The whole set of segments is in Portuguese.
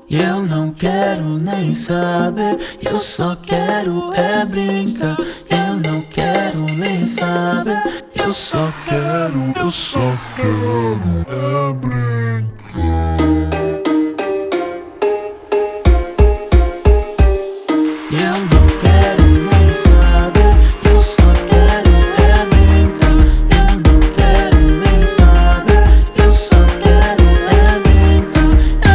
E eu não quero nem saber, eu só quero é brincar. Eu não quero nem saber, eu só quero é brincar. Eu não quero nem saber, eu só quero é brincar. Eu não quero nem saber, eu só quero é brincar.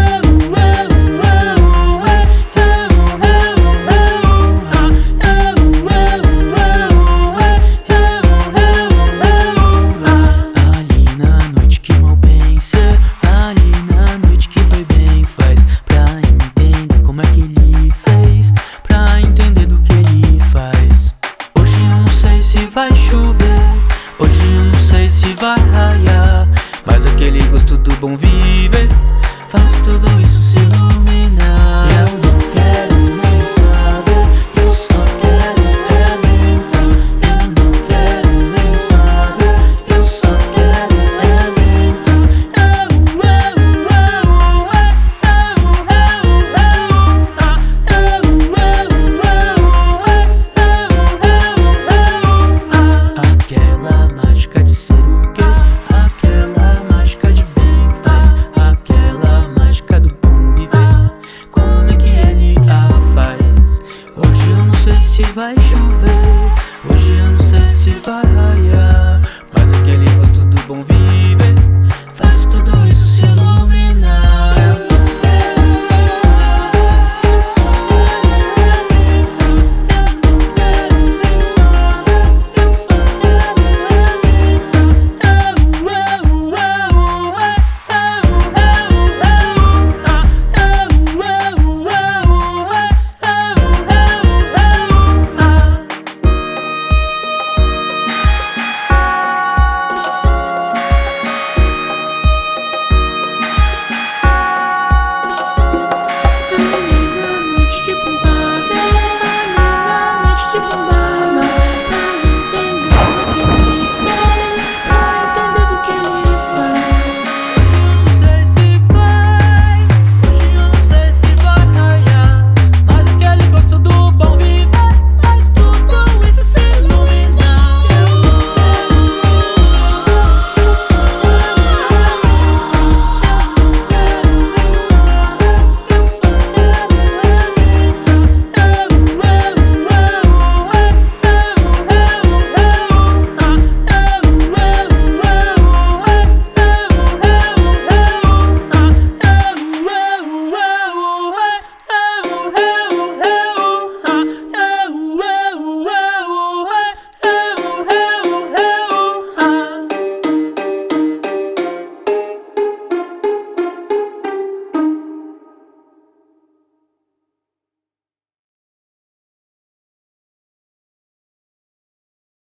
Ali na noite que mal pensa, ali na noite que foi bem, faz pra entender como é que ele fez, pra entender do que ele faz. Hoje eu não sei se vai chover, hoje eu não sei se vai raiar, mas aquele gosto do bom viver faz tudo isso se iluminar. Eu não quero nem saber, eu só quero é brincar. Eu não quero nem saber, eu só quero é brincar. Aquela mágica de ser o quê? Aquela mágica de bem faz, aquela mágica do bom viver, como é que ele a faz? Hoje eu não sei se vai chover,